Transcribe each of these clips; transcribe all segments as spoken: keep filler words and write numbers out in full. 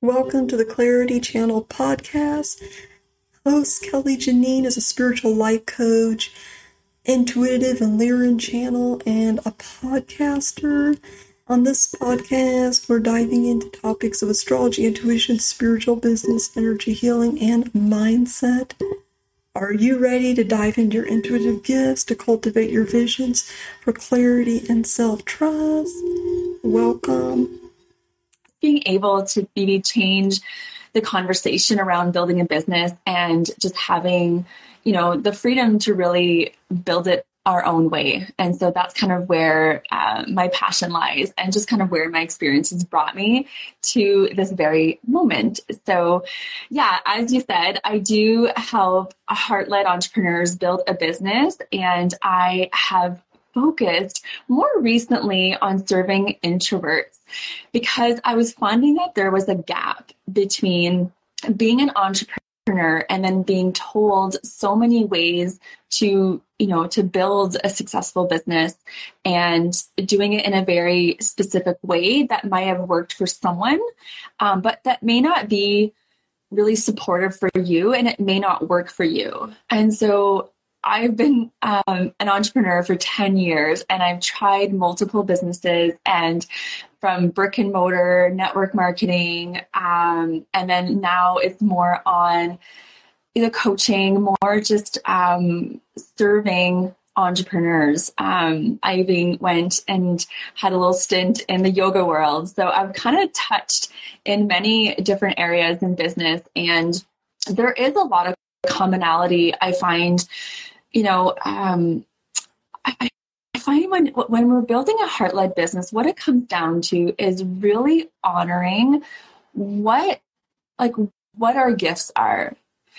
Welcome to the Clarity Channel podcast. Host Kelly Janine is a spiritual life coach, intuitive and Lyran channel, and a podcaster. On this podcast, we're diving into topics of astrology, intuition, spiritual business, energy healing, and mindset. Are you ready to dive into your intuitive gifts to cultivate your visions for clarity and self-trust? Welcome. Being able to maybe change the conversation around building a business and just having, you know, the freedom to really build it our own way. And so that's kind of where uh, my passion lies, and just kind of where my experiences brought me to this very moment. So yeah, as you said, I do help heart-led entrepreneurs build a business, and I have focused more recently on serving introverts because I was finding that there was a gap between being an entrepreneur and then being told so many ways to, you know, to build a successful business and doing it in a very specific way that might have worked for someone, um, but that may not be really supportive for you, and it may not work for you. And so I've been um, an entrepreneur for ten years, and I've tried multiple businesses, and from brick and mortar, network marketing, um, and then now it's more on the coaching, more just um, serving entrepreneurs. Um, I even went and had a little stint in the yoga world. So I've kind of touched in many different areas in business, and there is a lot of commonality I find. You know, um, I, I find when when we're building a heart-led business, what it comes down to is really honoring what, like, what our gifts are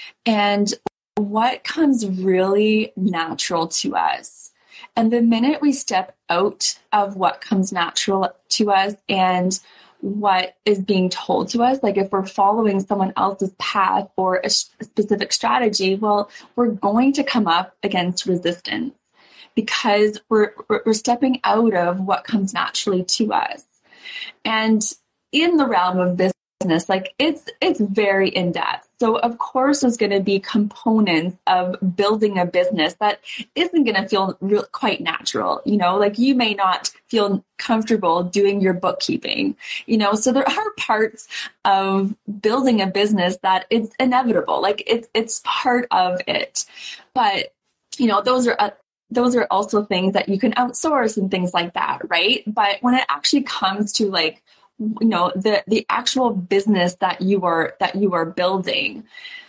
and what comes really natural to us. And the minute we step out of what comes natural to us and what is being told to us, like if we're following someone else's path or a specific strategy, well, we're going to come up against resistance because we're we're stepping out of what comes naturally to us. And in the realm of business, like it's it's very in depth. So of course, there's going to be components of building a business that isn't going to feel real, quite natural. You know, like you may not feel comfortable doing your bookkeeping. You know, so there are parts of building a business that it's inevitable. Like it's it's part of it. But you know, those are uh, those are also things that you can outsource and things like that, right? But when it actually comes to like, you know, the the actual business that you are that you are building,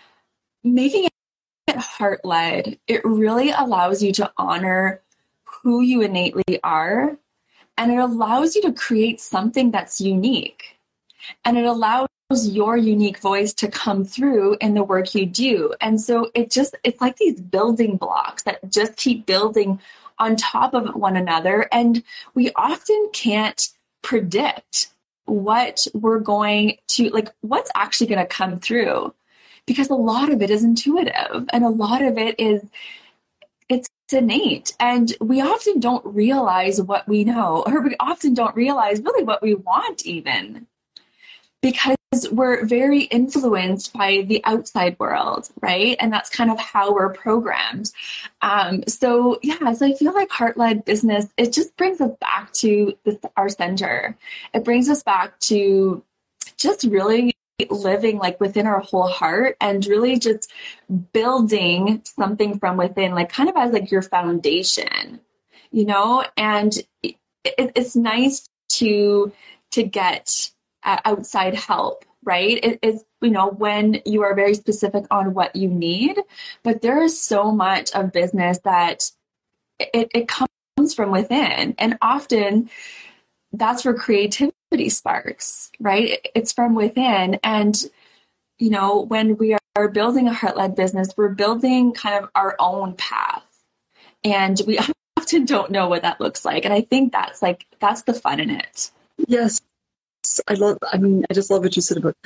making it heart-led, it really allows you to honor who you innately are, and it allows you to create something that's unique, and it allows your unique voice to come through in the work you do. And so it just it's like these building blocks that just keep building on top of one another, and we often can't predict what we're going to, like, what's actually going to come through, because a lot of it is intuitive and a lot of it is, it's innate. And we often don't realize what we know, or we often don't realize really what we want even, because we're very influenced by the outside world, right? And that's kind of how we're programmed. Um, so yeah, so I feel like heart-led business, it just brings us back to this, our center. It brings us back to just really living like within our whole heart and really just building something from within, like kind of as like your foundation, you know? And it, it's nice to, to get outside help, right? It is, you know, when you are very specific on what you need, but there is so much of business that it, it comes from within. And often that's where creativity sparks, right? It's from within. And, you know, when we are building a heart-led business, we're building kind of our own path. And we often don't know what that looks like. And I think that's like, that's the fun in it. Yes. I love, I mean, I just love what you said about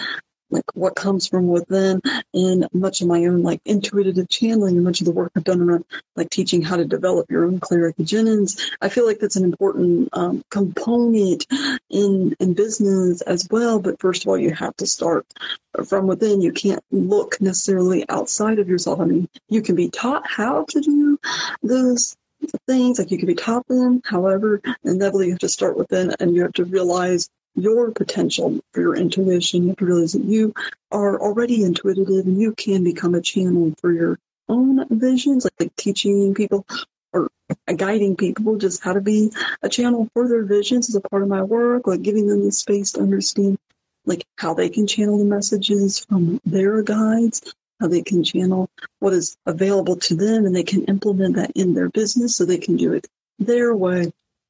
like what comes from within, and much of my own like intuitive channeling and much of the work I've done around like teaching how to develop your own clairvoyance. I feel like that's an important um, component in in business as well. But first of all, you have to start from within. You can't look necessarily outside of yourself. I mean, you can be taught how to do those things, like you can be taught them. However, inevitably you have to start within, and you have to realize your potential for your intuition. You have to realize that you are already intuitive and you can become a channel for your own visions, like, like teaching people or guiding people just how to be a channel for their visions is a part of my work, like giving them the space to understand like how they can channel the messages from their guides, how they can channel what is available to them, and they can implement that in their business so they can do it their way.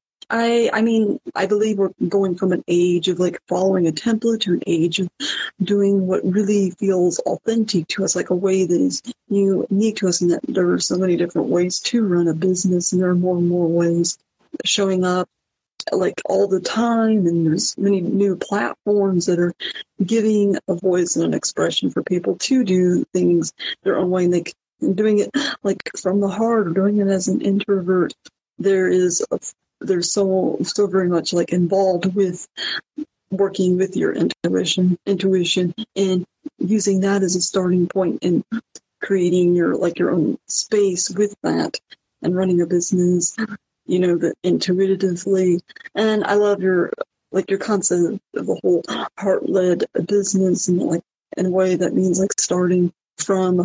I I mean, I believe we're going from an age of like following a template to an age of doing what really feels authentic to us, like a way that is unique to us, and that there are so many different ways to run a business, and there are more and more ways showing up like all the time, and there's many new platforms that are giving a voice and an expression for people to do things their own way, and they can, doing it like from the heart or doing it as an introvert. There is a There's so so very much like involved with working with your intuition, intuition, and using that as a starting point and creating your like your own space with that and running a business, you know, that intuitively. And I love your like your concept of the whole heart-led business, and like in a way that means like starting from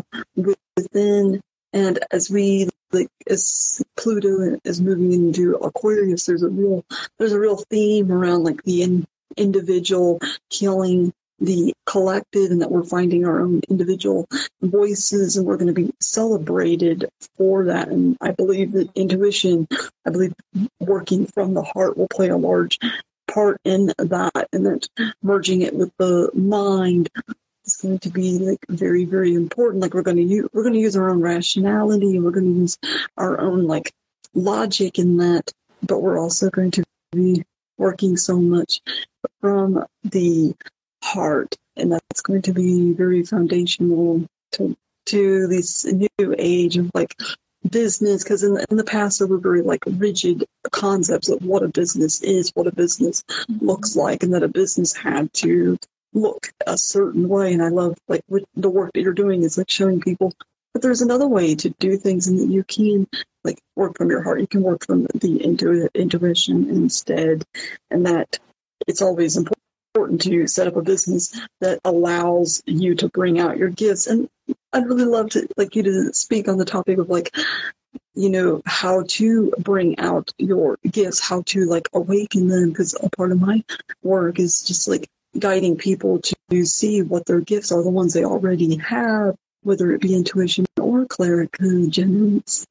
within. And as we like as Pluto is moving into Aquarius, there's a real there's a real theme around like the in, individual killing the collective, and that we're finding our own individual voices, and we're going to be celebrated for that. And I believe that intuition, I believe working from the heart will play a large part in that, and that merging it with the mind is going to be like very, very important. Like we're going to use, we're going to use our own rationality, and we're going to use our own like logic in that, but we're also going to be working so much from the heart, and that's going to be very foundational to to this new age of like business. Because in the, in the past there were very like rigid concepts of what a business is, what a business looks like, and that a business had to look a certain way. And I love like what the work that you're doing is like showing people that there's another way to do things, and that you can like work from your heart, you can work from the intu- intuition instead, and that it's always important to set up a business that allows you to bring out your gifts. And I'd really love to like you to speak on the topic of like, you know, how to bring out your gifts, how to like awaken them, because a part of my work is just like guiding people to see what their gifts are, the ones they already have, whether it be intuition or claircognizance.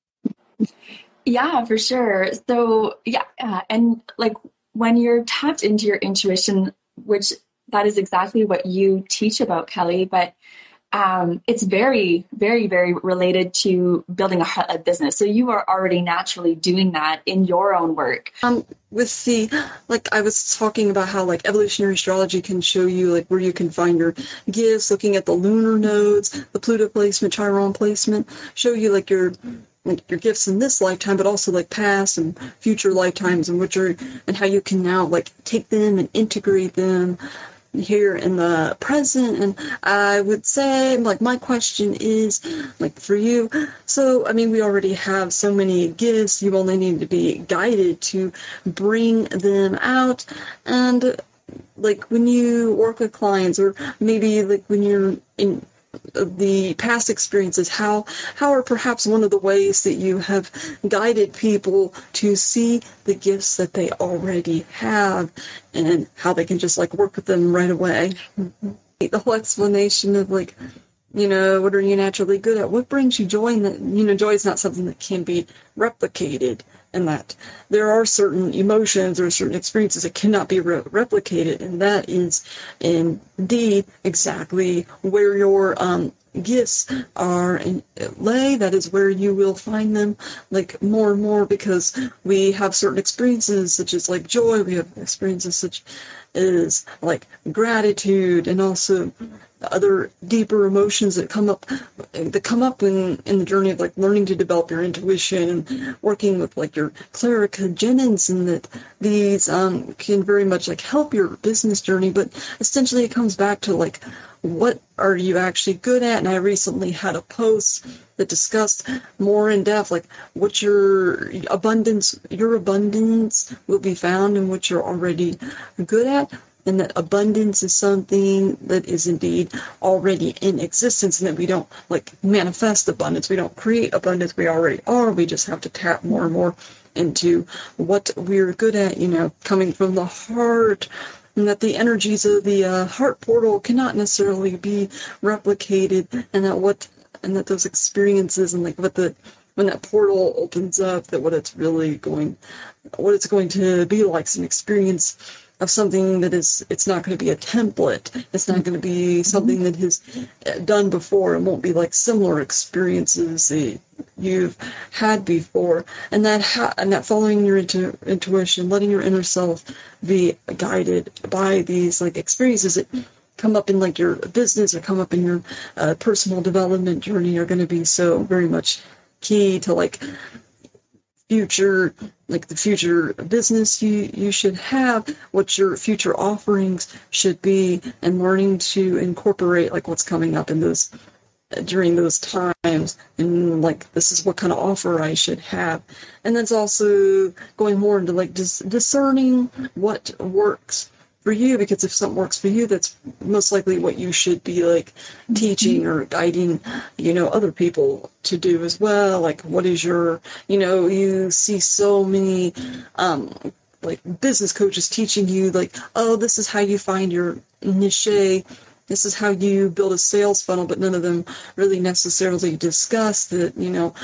Yeah, for sure. So yeah, uh, and like when you're tapped into your intuition, which that is exactly what you teach about, Kelly, but um, it's very, very, very related to building a heart-led business. So you are already naturally doing that in your own work. Um, with the, like I was talking about how like evolutionary astrology can show you like where you can find your gifts, looking at the lunar nodes, the Pluto placement, Chiron placement, show you like your like your gifts in this lifetime, but also like past and future lifetimes, and which are and how you can now like take them and integrate them here in the present. And I would say like my question is like for you, so I mean we already have so many gifts, you only need to be guided to bring them out. And like when you work with clients, or maybe like when you're in the past experiences, how how are perhaps one of the ways that you have guided people to see the gifts that they already have, and how they can just like work with them right away? The whole explanation of like, you know, what are you naturally good at? What brings you joy? And that, you know, joy is not something that can be replicated, and that there are certain emotions or certain experiences that cannot be re- replicated, and that is indeed exactly where your um, gifts are in lay. That is where you will find them like more and more, because we have certain experiences such as like joy, we have experiences such is like gratitude, and also other deeper emotions that come up that come up in, in the journey of like learning to develop your intuition and working with like your claricogenence, and that these um, can very much like help your business journey. But essentially it comes back to like, what are you actually good at? And I recently had a post that discussed more in depth, like what your abundance, your abundance will be found in what you're already good at. And that abundance is something that is indeed already in existence, and that we don't like manifest abundance. We don't create abundance. We already are. We just have to tap more and more into what we're good at, you know, coming from the heart. And that the energies of the uh, heart portal cannot necessarily be replicated, and that what and that those experiences and like what the when that portal opens up, that what it's really going what it's going to be like is an experience of something that is, it's not going to be a template. It's not going to be something that has done before. It won't be like similar experiences that you've had before. And that ha- and that following your intu- intuition, letting your inner self be guided by these like experiences that come up in like your business or come up in your uh, personal development journey are going to be so very much key to like future, like the future business you, you should have, what your future offerings should be, and learning to incorporate like what's coming up in those during those times, and like this is what kind of offer I should have. And that's also going more into like dis- discerning what works for you, because if something works for you, that's most likely what you should be like teaching or guiding, you know, other people to do as well. Like, what is your, you know, you see so many um like business coaches teaching you like, oh, this is how you find your niche, this is how you build a sales funnel, but none of them really necessarily discuss that, you know,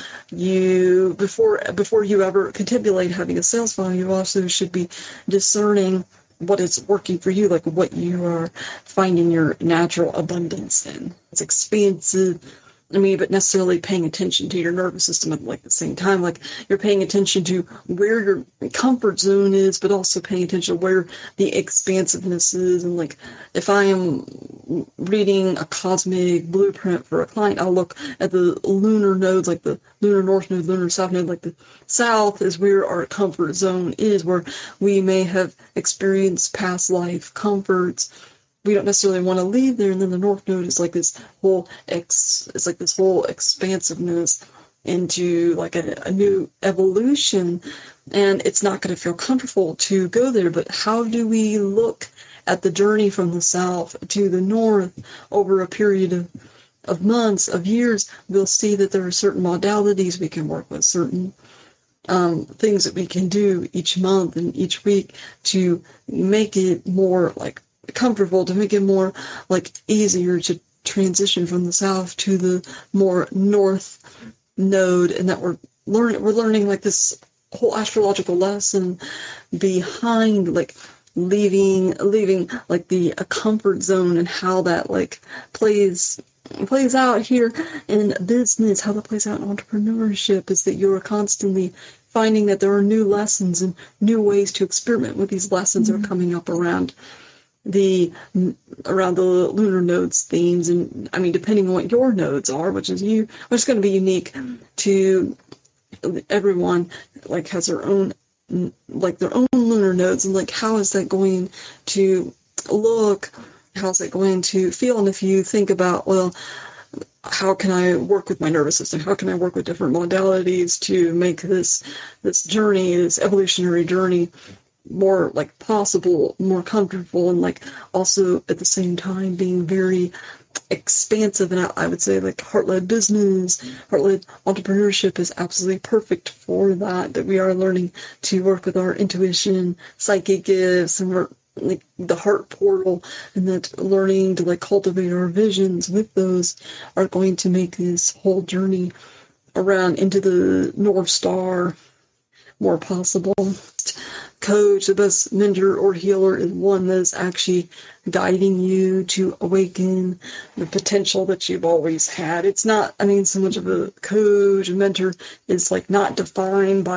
you before before you ever contemplate having a sales funnel, you also should be discerning what is working for you, like what you are finding your natural abundance in. It's expansive, I mean, but necessarily paying attention to your nervous system at like the same time. Like you're paying attention to where your comfort zone is, but also paying attention to where the expansiveness is. And like if I am reading a cosmic blueprint for a client, I'll look at the lunar nodes, like the lunar north node, lunar south node. Like the south is where our comfort zone is, where we may have experienced past life comforts. We don't necessarily want to leave there. And then the north node is like this whole ex, it's like this whole expansiveness into like a, a new evolution. And it's not going to feel comfortable to go there. But how do we look at the journey from the south to the north over a period of, of months, of years? We'll see that there are certain modalities we can work with, certain um, things that we can do each month and each week to make it more like comfortable, to make it more like easier to transition from the south to the more north node. And that we're learning we're learning like this whole astrological lesson behind like leaving leaving like the a comfort zone, and how that like plays plays out here in business, how that plays out in entrepreneurship, is that you're constantly finding that there are new lessons and new ways to experiment with these lessons mm-hmm. are coming up around the around the lunar nodes themes. And I mean, depending on what your nodes are, which is you which is going to be unique to everyone, like has their own like their own lunar nodes, and like how is that going to look, how's that going to feel. And if you think about, well, how can I work with my nervous system, how can I work with different modalities to make this this journey, this evolutionary journey, more like possible, more comfortable, and like also at the same time being very expansive. And I, I would say like heart-led business, heart-led entrepreneurship is absolutely perfect for that, that we are learning to work with our intuition, psychic gifts, and we're like the heart portal, and that learning to like cultivate our visions with those are going to make this whole journey around into the North Star more possible. Coach, the best mentor or healer is one that is actually guiding you to awaken the potential that you've always had. It's not, I mean, so much of a coach, a mentor is like not defined by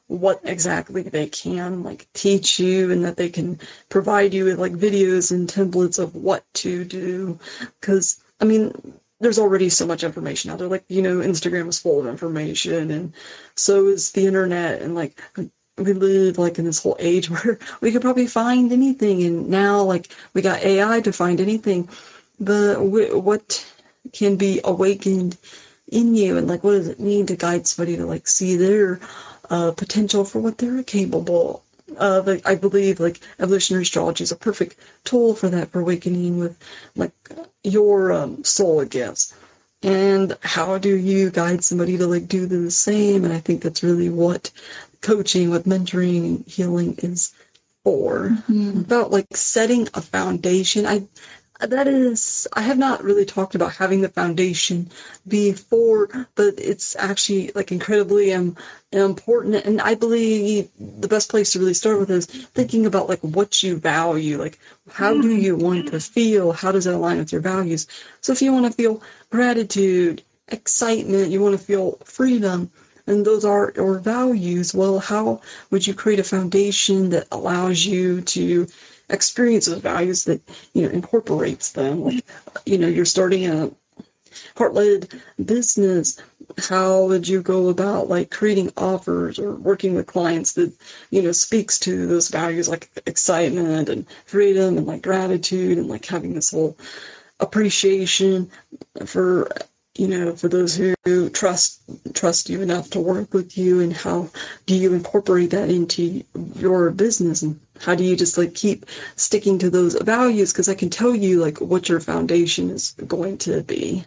what exactly they can like teach you, and that they can provide you with like videos and templates of what to do. Because I mean, there's already so much information out there. Like, you know, Instagram is full of information, and so is the internet. And like, we live like in this whole age where we could probably find anything. And now like we got A I to find anything. But w- what can be awakened in you, and like what does it mean to guide somebody to like see their uh, potential for what they're capable of? Like, I believe like evolutionary astrology is a perfect tool for that, for awakening with like your um, soul gifts. And how do you guide somebody to like do the same? And I think that's really what coaching, what mentoring and healing is for. Mm-hmm. About like setting a foundation. I That is, I have not really talked about having the foundation before, but it's actually like incredibly um, important. And I believe the best place to really start with is thinking about like what you value, like how do you want to feel? How does it align with your values? So if you want to feel gratitude, excitement, you want to feel freedom, and those are your values, well, how would you create a foundation that allows you to experience those values, that, you know, incorporates them? Like, you know, you're starting a heart-led business. How would you go about like creating offers or working with clients that, you know, speaks to those values, like excitement and freedom and like gratitude, and like having this whole appreciation for, you know, for those who trust trust you enough to work with you? And how do you incorporate that into your business? And how do you just like keep sticking to those values? Because I can tell you like what your foundation is going to be.